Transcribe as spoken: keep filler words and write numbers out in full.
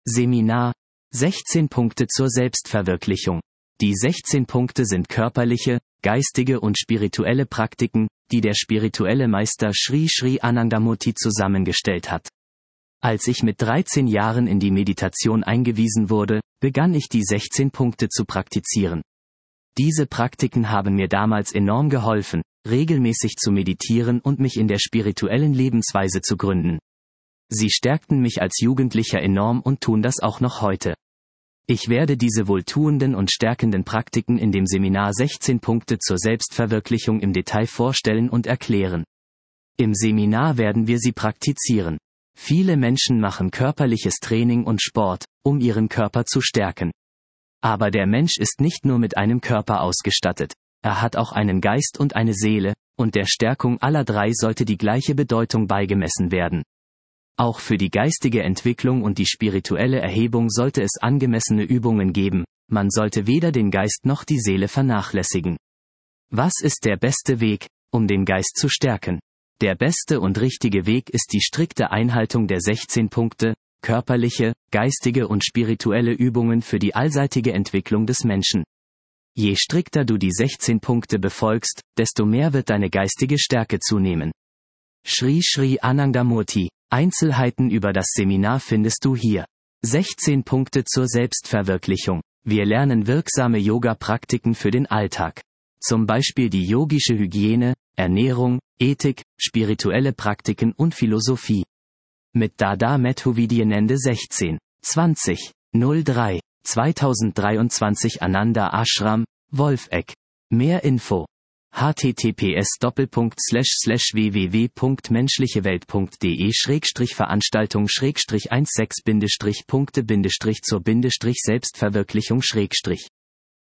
Seminar sechzehn Punkte zur Selbstverwirklichung. Die sechzehn Punkte sind körperliche, geistige und spirituelle Praktiken, die der spirituelle Meister Sri Sri Anandamurti zusammengestellt hat. Als ich mit dreizehn Jahren in die Meditation eingewiesen wurde, begann ich die sechzehn Punkte zu praktizieren. Diese Praktiken haben mir damals enorm geholfen, regelmäßig zu meditieren und mich in der spirituellen Lebensweise zu gründen. Sie stärkten mich als Jugendlicher enorm und tun das auch noch heute. Ich werde diese wohltuenden und stärkenden Praktiken in dem Seminar sechzehn Punkte zur Selbstverwirklichung im Detail vorstellen und erklären. Im Seminar werden wir sie praktizieren. Viele Menschen machen körperliches Training und Sport, um ihren Körper zu stärken. Aber der Mensch ist nicht nur mit einem Körper ausgestattet, er hat auch einen Geist und eine Seele, und der Stärkung aller drei sollte die gleiche Bedeutung beigemessen werden. Auch für die geistige Entwicklung und die spirituelle Erhebung sollte es angemessene Übungen geben, man sollte weder den Geist noch die Seele vernachlässigen. Was ist der beste Weg, um den Geist zu stärken? Der beste und richtige Weg ist die strikte Einhaltung der sechzehn Punkte, körperliche, geistige und spirituelle Übungen für die allseitige Entwicklung des Menschen. Je strikter du die sechzehn Punkte befolgst, desto mehr wird deine geistige Stärke zunehmen. Sri Sri Anandamurti. Einzelheiten über das Seminar findest du hier. sechzehn Punkte zur Selbstverwirklichung. Wir lernen wirksame Yoga-Praktiken für den Alltag. Zum Beispiel die yogische Hygiene, Ernährung, Ethik, spirituelle Praktiken und Philosophie. Mit Dada Methuvidienende sechzehn zwanzig null drei zweitausenddreiundzwanzig Ananda Ashram, Wolfegg. Mehr Info. h t t p s Doppelpunkt Slash Slash w w w Punkt menschlichewelt Punkt d e Schrägstrich Veranstaltung Schrägstrich sechzehn Punkte Bindestrich zur Bindestrich Selbstverwirklichung Schrägstrich